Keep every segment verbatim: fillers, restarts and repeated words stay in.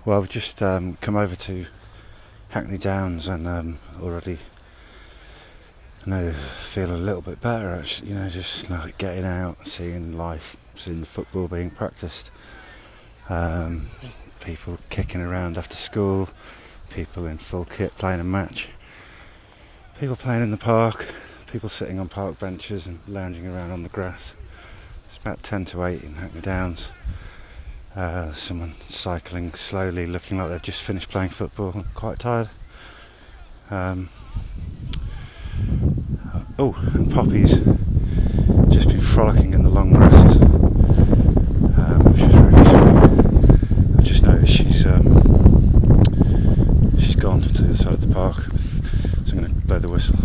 Well, I've just um, come over to Hackney Downs and um, already I know feel a little bit better actually, you know, just like getting out, seeing life, seeing the football being practiced, um, people kicking around after school, people in full kit playing a match, people playing in the park, people sitting on park benches and lounging around on the grass. It's about ten to eight in Hackney Downs. Uh, someone cycling slowly, looking like they've just finished playing football and quite tired. Um, oh, and Poppy's just been frolicking in the long grasses, um, which is really sweet. I've just noticed she's um, she's gone to the other side of the park, with, so I'm going to blow the whistle.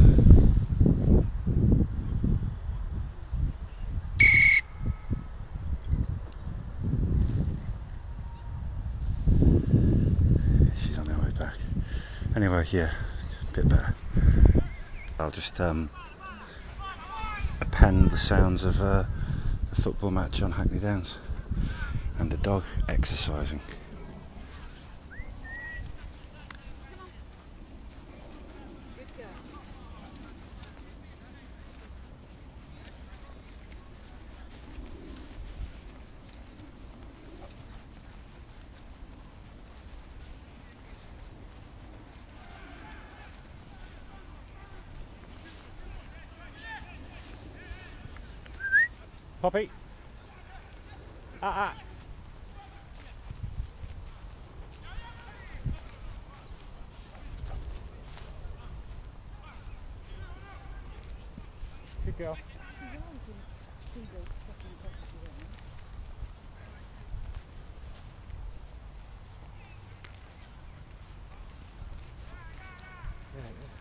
She's on her way back. Anyway, yeah, a bit better. I'll just um, append the sounds of uh, a football match on Hackney Downs and a dog exercising. Poppy! Ah, ah. Good girl. Yeah, yeah.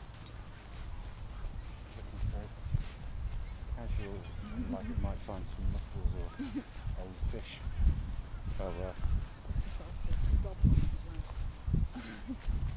Looking so casual, like it might find some mussels or old fish. Oh, uh,